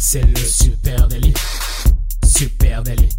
C'est le Super Daily. Super Daily.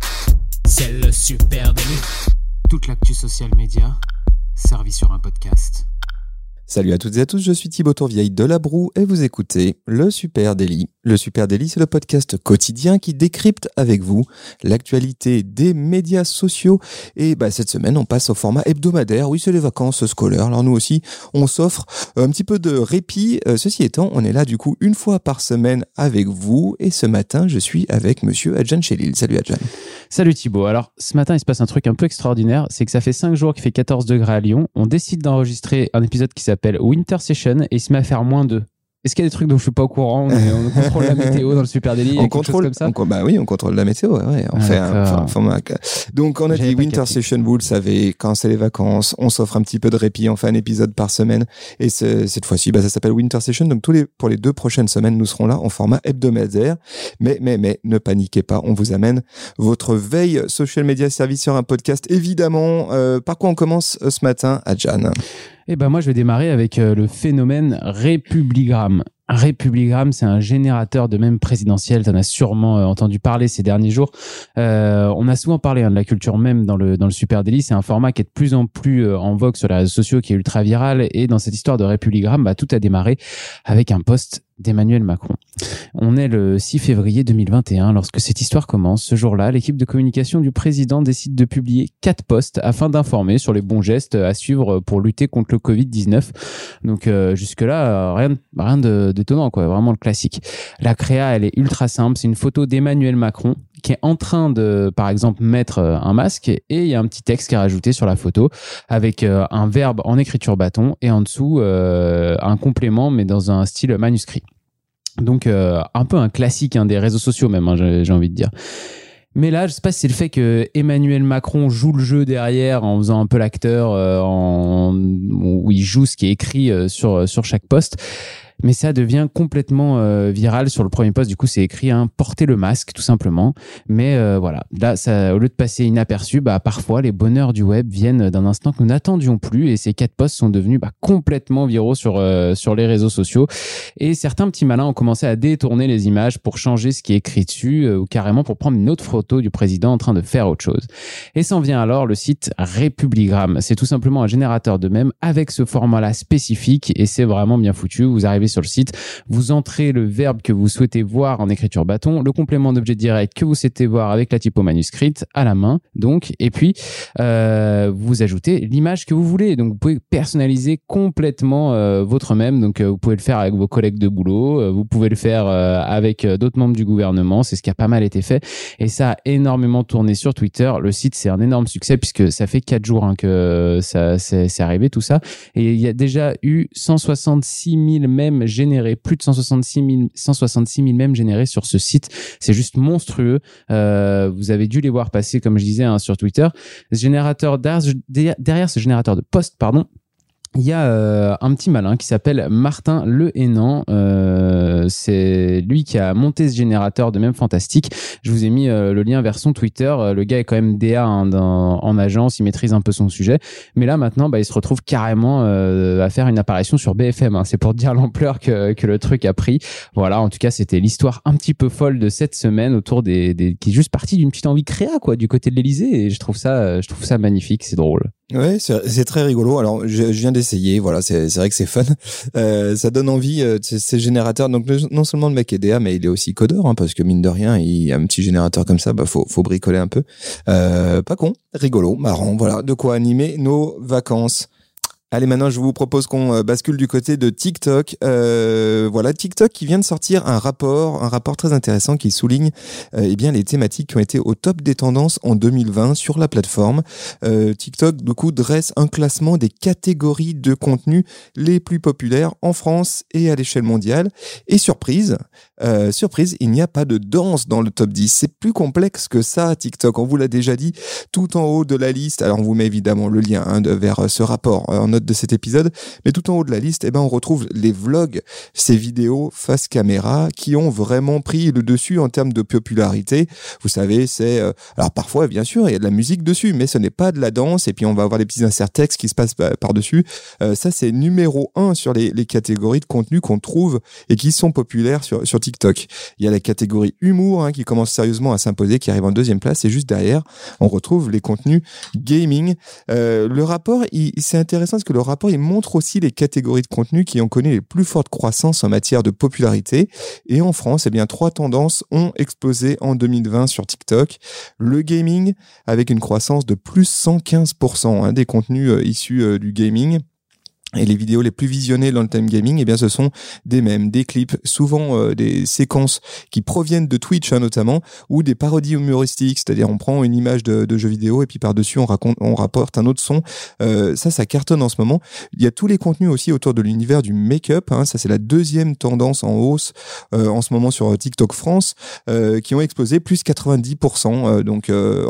C'est le Super Daily. Toute l'actu social média servie sur un podcast. Salut à toutes et à tous, je suis Thibaut Tourvieille de La Broue et vous écoutez le Super Daily. Le Super Daily, c'est le podcast quotidien qui décrypte avec vous l'actualité des médias sociaux. Et cette semaine, on passe au format hebdomadaire. Oui, c'est les vacances scolaires. Alors nous aussi, on s'offre un petit peu de répit. Ceci étant, on est là du coup une fois par semaine avec vous. Et ce matin, je suis avec monsieur Adjan Chélil. Salut Adjan. Salut Thibaut. Alors, ce matin, il se passe un truc un peu extraordinaire. C'est que ça fait 5 jours qu'il fait 14 degrés à Lyon. On décide d'enregistrer un épisode qui s'appelle Winter Session et il se met à faire -2. Est-ce qu'il y a des trucs dont je suis pas au courant? On contrôle la météo dans le Super Daily. On contrôle comme ça. On contrôle la météo. Ouais. On fait un format. Donc on a dit Winter Session. Vous le savez, quand c'est les vacances, on s'offre un petit peu de répit. On fait un épisode par semaine. Et cette fois-ci, ça s'appelle Winter Session. Donc pour les 2 prochaines semaines, nous serons là en format hebdomadaire. Mais ne paniquez pas. On vous amène votre veille social media service sur un podcast. Évidemment. Par quoi on commence ce matin, Adjan? Moi, je vais démarrer avec le phénomène Republigram. Republigram, c'est un générateur de mèmes présidentiels. Tu en as sûrement entendu parler ces derniers jours. On a souvent parlé de la culture mème dans le Super Daily. C'est un format qui est de plus en plus en vogue sur les réseaux sociaux, qui est ultra viral. Et dans cette histoire de Republigram, tout a démarré avec un post d'Emmanuel Macron. On est le 6 février 2021 lorsque cette histoire commence. Ce jour-là, l'équipe de communication du président décide de publier 4 posts afin d'informer sur les bons gestes à suivre pour lutter contre le Covid-19. Donc jusque-là, rien d'étonnant, quoi. Vraiment le classique. La créa, elle est ultra simple. C'est une photo d'Emmanuel Macron qui est en train de, par exemple, mettre un masque et il y a un petit texte qui est rajouté sur la photo avec un verbe en écriture bâton et en dessous un complément mais dans un style manuscrit. Donc un peu un classique des réseaux sociaux même, j'ai envie de dire. Mais là, je sais pas si c'est le fait que Emmanuel Macron joue le jeu derrière en faisant un peu l'acteur où il joue ce qui est écrit sur chaque post. Mais ça devient complètement viral. Sur le premier post, du coup, c'est écrit portez le masque, tout simplement. Mais voilà, là, ça, au lieu de passer inaperçu, parfois les bonheurs du web viennent d'un instant que nous n'attendions plus. Et ces 4 posts sont devenus complètement viraux sur les réseaux sociaux. Et certains petits malins ont commencé à détourner les images pour changer ce qui est écrit dessus ou carrément pour prendre une autre photo du président en train de faire autre chose. Et s'en vient alors le site Republigram. C'est tout simplement un générateur de mèmes avec ce format-là spécifique et c'est vraiment bien foutu. Vous arrivez sur le site, vous entrez le verbe que vous souhaitez voir en écriture bâton, le complément d'objet direct que vous souhaitez voir avec la typo manuscrite à la main, donc, et puis vous ajoutez l'image que vous voulez. Donc vous pouvez personnaliser complètement votre mème. Donc vous pouvez le faire avec vos collègues de boulot, vous pouvez le faire avec d'autres membres du gouvernement. C'est ce qui a pas mal été fait et ça a énormément tourné sur Twitter. Le site, c'est un énorme succès puisque ça fait 4 jours que ça c'est arrivé tout ça et il y a déjà eu 166 000 mèmes générés, plus de 166 000 mèmes générés sur ce site. C'est juste monstrueux. Vous avez dû les voir passer, comme je disais, sur Twitter. Ce générateur, derrière ce générateur de posts, il y a un petit malin qui s'appelle Martin Le Hénan. C'est lui qui a monté ce générateur de mèmes fantastiques. Je vous ai mis le lien vers son Twitter. Le gars est quand même DA en agence, il maîtrise un peu son sujet. Mais là maintenant, il se retrouve carrément à faire une apparition sur BFM. C'est pour dire l'ampleur que le truc a pris. Voilà, en tout cas, c'était l'histoire un petit peu folle de cette semaine autour qui est juste partie d'une petite envie créa du côté de l'Élysée. Et je trouve ça magnifique, c'est drôle. Ouais, c'est très rigolo. Alors, je viens d'essayer. Voilà, c'est vrai que c'est fun. Ça donne envie. Ces générateurs. Donc, non seulement le mec est DA, mais il est aussi codeur, parce que mine de rien, il y a un petit générateur comme ça. Faut bricoler un peu. Pas con, rigolo, marrant. Voilà, de quoi animer nos vacances. Allez, maintenant, je vous propose qu'on bascule du côté de TikTok. Voilà, TikTok qui vient de sortir un rapport très intéressant qui souligne les thématiques qui ont été au top des tendances en 2020 sur la plateforme. TikTok, du coup, dresse un classement des catégories de contenu les plus populaires en France et à l'échelle mondiale. Et surprise, il n'y a pas de danse dans le top 10. C'est plus complexe que ça, TikTok. On vous l'a déjà dit, tout en haut de la liste. Alors, on vous met évidemment le lien vers ce rapport en note notes de cet épisode. Mais tout en haut de la liste, on retrouve les vlogs, ces vidéos face caméra qui ont vraiment pris le dessus en termes de popularité. Vous savez, c'est alors parfois bien sûr il y a de la musique dessus, mais ce n'est pas de la danse. Et puis on va avoir les petits inserts textes qui se passent par dessus. Ça c'est numéro 1 sur les catégories de contenu qu'on trouve et qui sont populaires sur TikTok. Il y a la catégorie humour qui commence sérieusement à s'imposer, qui arrive en deuxième place. Et juste derrière, on retrouve les contenus gaming. Le rapport, c'est intéressant parce que le rapport il montre aussi les catégories de contenu qui ont connu les plus fortes croissances en matière de popularité. Et en France, 3 tendances ont explosé en 2020 sur TikTok. Le gaming, avec une croissance de plus 115% des contenus issus du gaming. Et les vidéos les plus visionnées dans le time gaming, ce sont des mèmes, des clips, souvent des séquences qui proviennent de Twitch notamment, ou des parodies humoristiques, c'est-à-dire on prend une image de jeu vidéo et puis par-dessus on rapporte un autre son. Ça cartonne en ce moment. Il y a tous les contenus aussi autour de l'univers du make-up. Ça c'est la deuxième tendance en hausse en ce moment sur TikTok France, qui ont explosé plus 90%. Donc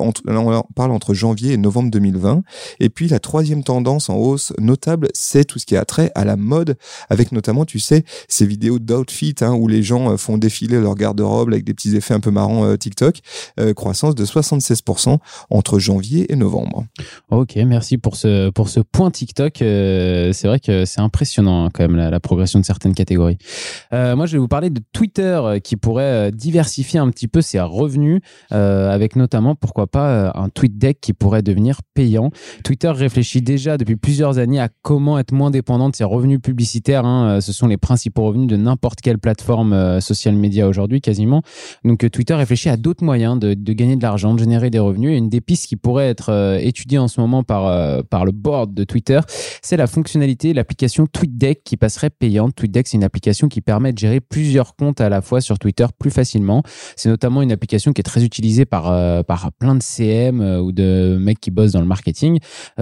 on parle entre janvier et novembre 2020. Et puis la troisième tendance en hausse notable, c'est tout ce qui a trait à la mode, avec notamment, ces vidéos d'outfit où les gens font défiler leur garde-robe avec des petits effets un peu marrants TikTok. Croissance de 76% entre janvier et novembre. Ok, merci pour ce point TikTok. C'est vrai que c'est impressionnant quand même la progression de certaines catégories. Moi, je vais vous parler de Twitter qui pourrait diversifier un petit peu ses revenus, avec notamment, pourquoi pas, un TweetDeck qui pourrait devenir payant. Twitter réfléchit déjà depuis plusieurs années à comment être moins dépendant de ses revenus publicitaires. Ce sont les principaux revenus de n'importe quelle plateforme social media aujourd'hui, quasiment. Donc Twitter réfléchit à d'autres moyens de gagner de l'argent, de générer des revenus. Et une des pistes qui pourrait être étudiée en ce moment par le board de Twitter, c'est la fonctionnalité, l'application TweetDeck qui passerait payante. TweetDeck, c'est une application qui permet de gérer plusieurs comptes à la fois sur Twitter plus facilement. C'est notamment une application qui est très utilisée par plein de CM ou de mecs qui bossent dans le marketing.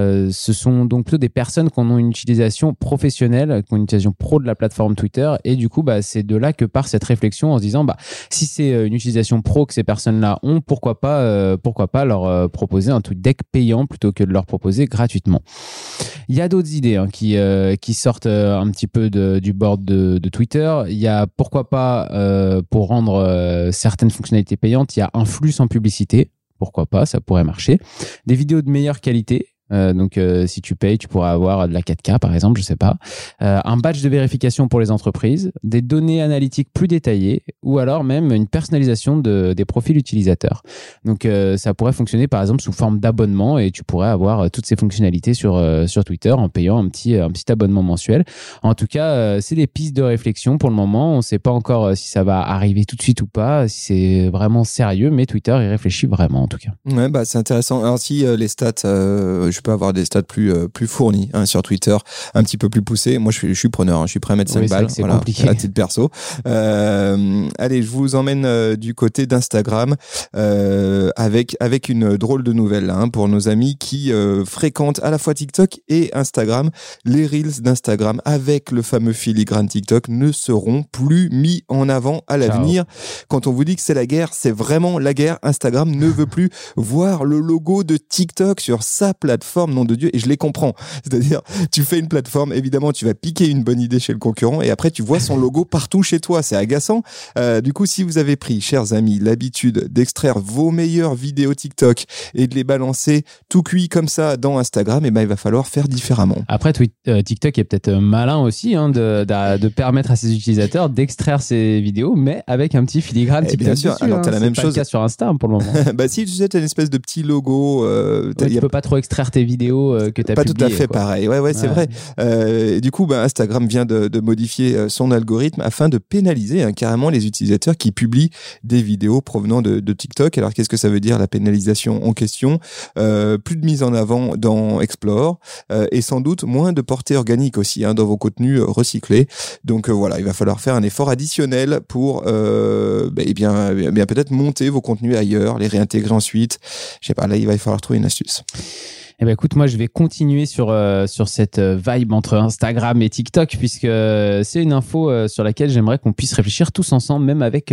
Ce sont donc plutôt des personnes qui en ont une utilisation professionnelle, qui ont une utilisation pro de la plateforme Twitter. Et du coup, c'est de là que part cette réflexion en se disant, si c'est une utilisation pro que ces personnes-là ont, pourquoi pas leur proposer un TweetDeck payant plutôt que de leur proposer gratuitement. Il y a d'autres idées qui sortent un petit peu du board de Twitter. Il y a pourquoi pas, pour rendre certaines fonctionnalités payantes, il y a un flux sans publicité. Pourquoi pas, ça pourrait marcher. Des vidéos de meilleure qualité. Donc si tu payes, tu pourras avoir de la 4K par exemple, je sais pas. Un badge de vérification pour les entreprises, des données analytiques plus détaillées, ou alors même une personnalisation des profils utilisateurs. Donc ça pourrait fonctionner par exemple sous forme d'abonnement et tu pourrais avoir toutes ces fonctionnalités sur Twitter en payant un petit abonnement mensuel. En tout cas, c'est des pistes de réflexion pour le moment. On ne sait pas encore si ça va arriver tout de suite ou pas, si c'est vraiment sérieux, mais Twitter y réfléchit vraiment en tout cas. Ouais, c'est intéressant. Alors si les stats, je peux avoir des stats plus fournis sur Twitter, un petit peu plus poussés. Moi, je suis preneur. Je suis prêt à mettre 5 balles. C'est compliqué. À titre perso. Allez, je vous emmène du côté d'Instagram avec une drôle de nouvelle pour nos amis qui fréquentent à la fois TikTok et Instagram. Les Reels d'Instagram avec le fameux filigrane TikTok ne seront plus mis en avant à l'avenir. Quand on vous dit que c'est la guerre, c'est vraiment la guerre. Instagram ne veut plus voir le logo de TikTok sur sa plateforme, nom de Dieu, et je les comprends. C'est-à-dire, tu fais une plateforme, évidemment, tu vas piquer une bonne idée chez le concurrent et après, tu vois son logo partout chez toi. C'est agaçant. Du coup, si vous avez pris, chers amis, l'habitude d'extraire vos meilleures vidéos TikTok et de les balancer tout cuit comme ça dans Instagram, il va falloir faire différemment. Après, TikTok est peut-être malin aussi de permettre à ses utilisateurs d'extraire ces vidéos, mais avec un petit filigrane TikTok. Bien sûr, dessus, alors t'as la même chose. C'est pas chose le cas sur Insta pour le moment. Si tu sais, t'as une espèce de petit logo. Tu peux pas trop extraire tes vidéos que t'as publiées. Pas tout à fait pareil. Ouais, c'est vrai. Du coup, Instagram vient de modifier son algorithme afin de pénaliser carrément les utilisateurs qui publient des vidéos provenant de TikTok. Alors, qu'est-ce que ça veut dire la pénalisation en question? Plus de mise en avant dans Explore et sans doute moins de portée organique aussi dans vos contenus recyclés. Donc voilà, il va falloir faire un effort additionnel pour peut-être monter vos contenus ailleurs, les réintégrer ensuite. Je sais pas, là il va falloir trouver une astuce. Eh ben écoute, moi je vais continuer sur cette vibe entre Instagram et TikTok, puisque c'est une info sur laquelle j'aimerais qu'on puisse réfléchir tous ensemble, même avec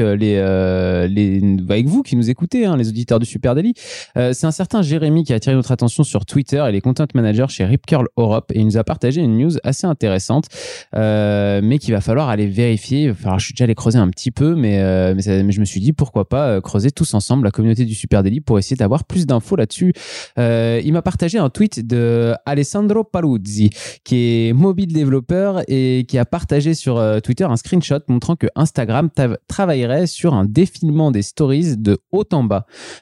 avec vous qui nous écoutez, hein, les auditeurs du Super Daily. C'est un certain Jérémy qui a attiré notre attention sur Twitter. Il est content manager chez Rip Curl Europe et il nous a partagé une news assez intéressante, mais qu'il va falloir aller vérifier. Enfin, je suis déjà allé creuser un petit peu, mais je me suis dit pourquoi pas creuser tous ensemble, la communauté du Super Daily, pour essayer d'avoir plus d'infos là-dessus. Il m'a partagé un tweet de Alessandro Paluzzi, qui est mobile développeur et qui a partagé sur Twitter un screenshot montrant que Instagram travaillerait sur un défilement des stories de haut en bas,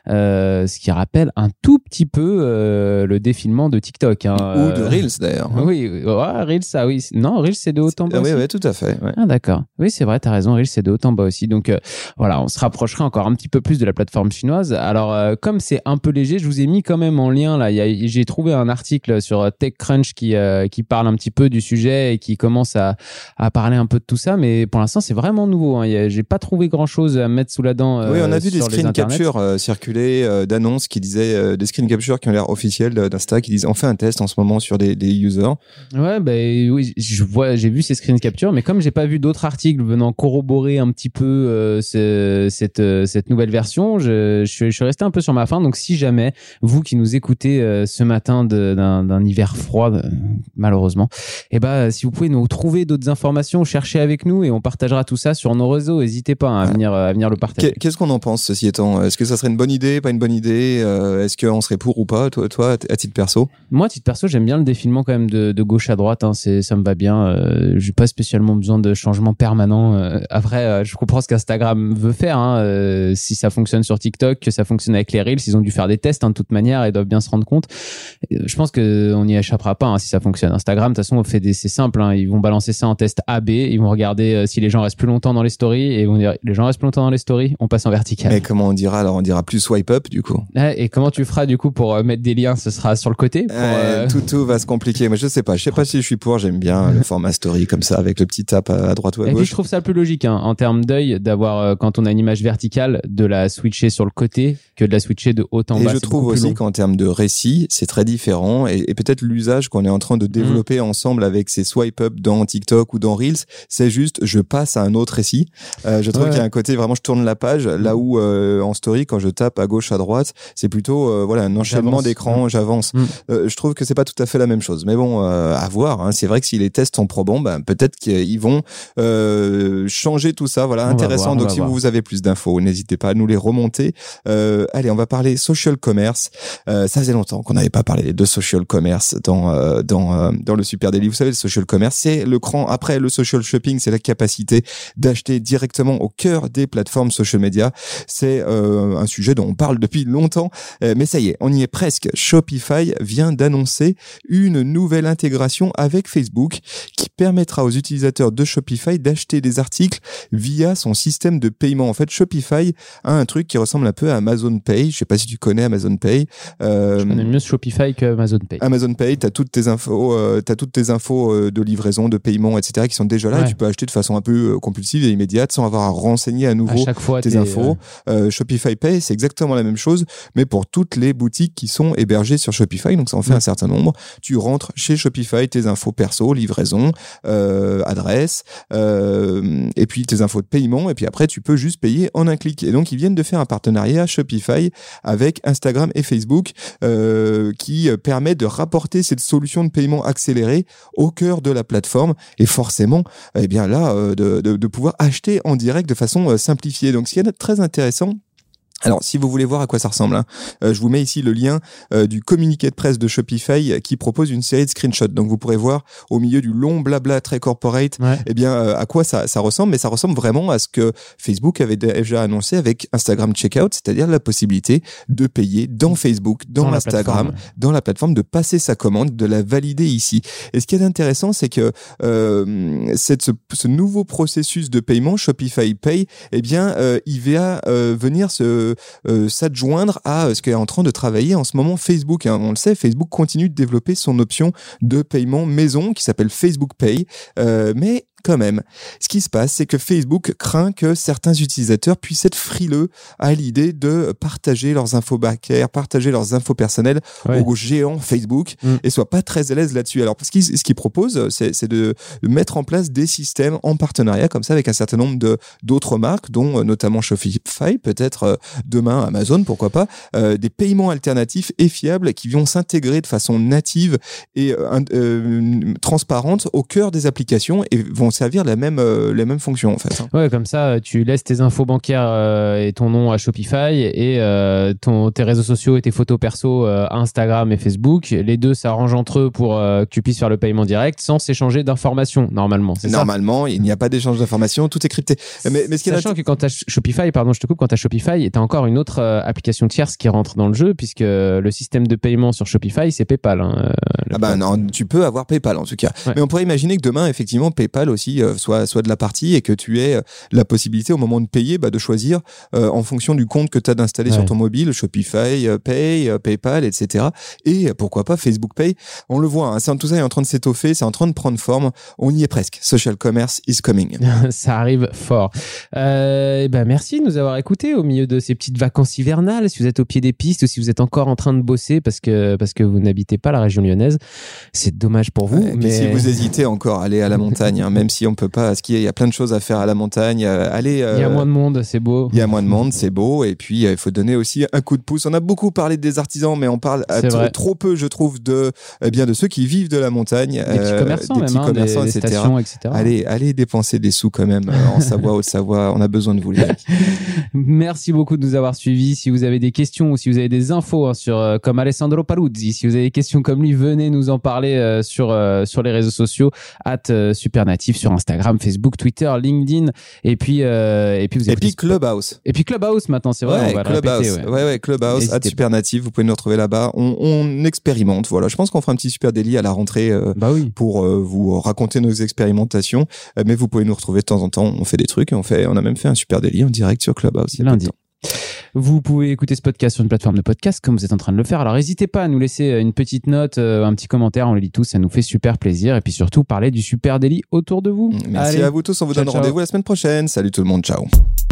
ce qui rappelle un tout petit peu le défilement de TikTok, hein, ou de Reels d'ailleurs. Oui, Reels, ah oui, non, Reels c'est de haut en bas. Oui, tout à fait. Ouais. Ah d'accord, oui c'est vrai, t'as raison, Reels c'est de haut en bas aussi. Donc voilà, on se rapprocherait encore un petit peu plus de la plateforme chinoise. Alors comme c'est un peu léger, je vous ai mis quand même en lien là. J'ai trouvé un article sur TechCrunch qui parle un petit peu du sujet et qui commence à parler un peu de tout ça, mais pour l'instant c'est vraiment nouveau. Hein. J'ai pas trouvé grand chose à mettre sous la dent. Oui, on a vu des screen captures circuler d'annonces qui disaient des screen captures qui ont l'air officiels d'Insta, qui disent on fait un test en ce moment sur des users. Ouais, oui, j'ai vu ces screen captures, mais comme j'ai pas vu d'autres articles venant corroborer un petit peu cette nouvelle version, je suis resté un peu sur ma faim. Donc si jamais vous qui nous écoutez ce matin d'un hiver froid, malheureusement, si vous pouvez nous trouver d'autres informations, cherchez avec nous et on partagera tout ça sur nos réseaux. N'hésitez pas à venir le partager. Qu'est-ce qu'on en pense, ceci étant? Est-ce que ça serait une bonne idée, pas une bonne idée? Est-ce qu'on serait pour ou pas, toi, à titre perso? Moi, à titre perso, j'aime bien le défilement quand même de gauche à droite. Hein, ça me va bien. J'ai pas spécialement besoin de changements permanents. Après, je comprends ce qu'Instagram veut faire. Hein, si ça fonctionne sur TikTok, que ça fonctionne avec les Reels, ils ont dû faire des tests de toute manière et doivent bien se rendre compte. Je pense qu'on n'y échappera pas si ça fonctionne. Instagram, de toute façon, c'est simple. Hein, ils vont balancer ça en test AB. Ils vont regarder si les gens restent plus longtemps dans les stories et ils vont dire les gens restent plus longtemps dans les stories, on passe en vertical. Mais comment on dira? Alors on dira plus swipe up du coup. Et comment tu feras du coup pour mettre des liens? Ce sera sur le côté tout va se compliquer. Mais je sais pas si je suis pour. J'aime bien le format story comme ça avec le petit tap à droite ou à gauche. Et puis je trouve ça plus logique en termes d'œil d'avoir quand on a une image verticale de la switcher sur le côté que de la switcher de haut en bas. Et je trouve aussi qu'en termes de récit, c'est très différent et peut-être l'usage qu'on est en train de développer ensemble avec ces swipe up dans TikTok ou dans Reels, c'est juste je passe à un autre récit. Je trouve qu'il y a un côté vraiment je tourne la page là où en story quand je tape à gauche à droite, c'est plutôt un enchaînement d'écran, j'avance. Je trouve que c'est pas tout à fait la même chose. Mais bon, à voir. Hein. C'est vrai que si les tests sont probants, peut-être qu'ils vont changer tout ça. Voilà, intéressant. Donc si vous avez plus d'infos, n'hésitez pas à nous les remonter. Allez, on va parler social commerce. Ça faisait longtemps qu'on n'avait pas parlé de social commerce dans le Super Daily. Vous savez, le social commerce, c'est le cran après le social shopping, c'est la capacité d'acheter directement au cœur des plateformes social media. C'est un sujet dont on parle depuis longtemps, mais ça y est, on y est presque. Shopify vient d'annoncer une nouvelle intégration avec Facebook qui permettra aux utilisateurs de Shopify d'acheter des articles via son système de paiement. En fait, Shopify a un truc qui ressemble un peu à Amazon Pay. Je sais pas si tu connais Amazon Pay. Je connais mieux Shopify que Amazon Pay. Amazon Pay, t'as toutes tes infos de livraison, de paiement, etc. qui sont déjà là. Et tu peux acheter de façon un peu compulsive et immédiate sans avoir à renseigner à nouveau tes infos. Shopify Pay, c'est exactement la même chose, mais pour toutes les boutiques qui sont hébergées sur Shopify. Donc ça en fait un certain nombre. Tu rentres chez Shopify tes infos perso, livraison, adresse, et puis tes infos de paiement. Et puis après, tu peux juste payer en un clic. Et donc ils viennent de faire un partenariat Shopify avec Instagram et Facebook qui permet de rapporter cette solution de paiement accélérée au cœur de la plateforme et forcément de pouvoir acheter en direct de façon simplifiée. Donc ce qui est très intéressant, alors, si vous voulez voir à quoi ça ressemble, je vous mets ici le lien du communiqué de presse de Shopify qui propose une série de screenshots. Donc, vous pourrez voir au milieu du long blabla très corporate, à quoi ça ressemble. Mais ça ressemble vraiment à ce que Facebook avait déjà annoncé avec Instagram Checkout, c'est-à-dire la possibilité de payer dans Facebook, dans Instagram, dans la plateforme, de passer sa commande, de la valider ici. Et ce qui est intéressant, c'est que ce nouveau processus de paiement, Shopify Pay, il va venir s'adjoindre à ce qu'est en train de travailler en ce moment Facebook. On le sait, Facebook continue de développer son option de paiement maison qui s'appelle Facebook Pay, mais quand même. Ce qui se passe, c'est que Facebook craint que certains utilisateurs puissent être frileux à l'idée de partager leurs infos bancaires, partager leurs infos personnelles aux géants Facebook et soient pas très à l'aise là-dessus. Alors, ce qu'ils proposent, c'est de mettre en place des systèmes en partenariat comme ça avec un certain nombre d'autres marques, dont notamment Shopify, peut-être demain Amazon, pourquoi pas, des paiements alternatifs et fiables qui vont s'intégrer de façon native et transparente au cœur des applications et vont servir les mêmes fonctions en fait. Ouais, comme ça, tu laisses tes infos bancaires et ton nom à Shopify et tes réseaux sociaux et tes photos perso à Instagram et Facebook. Les deux s'arrangent entre eux pour que tu puisses faire le paiement direct sans s'échanger d'informations normalement. Normalement, il n'y a pas d'échange d'informations, tout est crypté. Mais sachant que quand tu as Shopify, pardon, je te coupe, quand tu as Shopify, tu as encore une autre application tierce qui rentre dans le jeu puisque le système de paiement sur Shopify, c'est PayPal. Non, tu peux avoir PayPal en tout cas. Ouais. Mais on pourrait imaginer que demain, effectivement, PayPal aussi soit de la partie et que tu aies la possibilité au moment de payer de choisir en fonction du compte que tu as d'installer sur ton mobile, Shopify, Pay, PayPal, etc. Et pourquoi pas Facebook Pay. On le voit, tout ça est en train de s'étoffer, c'est en train de prendre forme. On y est presque. Social commerce is coming. Ça arrive fort. Merci de nous avoir écoutés au milieu de ces petites vacances hivernales. Si vous êtes au pied des pistes ou si vous êtes encore en train de bosser parce que vous n'habitez pas la région lyonnaise, c'est dommage pour vous. Mais si vous hésitez encore, allez à la montagne. Même si on peut pas skier, il y a plein de choses à faire à la montagne. Allez. Il y a moins de monde, c'est beau. Il y a moins de monde, c'est beau. Et puis il faut donner aussi un coup de pouce. On a beaucoup parlé des artisans, mais on parle trop peu, je trouve, de ceux qui vivent de la montagne, des petits commerçants, des etc. Stations, etc. Allez dépenser des sous quand même en Savoie, Haute-Savoie. On a besoin de vous, les amis. Merci beaucoup de nous avoir suivis. Si vous avez des questions ou si vous avez des infos comme Alessandro Paluzzi, si vous avez des questions comme lui, venez nous en parler sur les réseaux sociaux @supernatif sur Instagram, Facebook, Twitter, LinkedIn et puis Clubhouse. Et puis Clubhouse maintenant, c'est vrai, on va Clubhouse. le répéter. Clubhouse @supernatif, vous pouvez nous retrouver là-bas. On expérimente, voilà. Je pense qu'on fera un petit super délit à la rentrée pour vous raconter nos expérimentations, mais vous pouvez nous retrouver de temps en temps, on fait des trucs, on a même fait un super délit en direct sur Clubhouse lundi. Vous pouvez écouter ce podcast sur une plateforme de podcast comme vous êtes en train de le faire. Alors n'hésitez pas à nous laisser une petite note, un petit commentaire, on le lit tous, ça nous fait super plaisir. Et puis surtout, parlez du super délit autour de vous. Merci à vous tous, on vous donne rendez-vous la semaine prochaine. Salut tout le monde, ciao.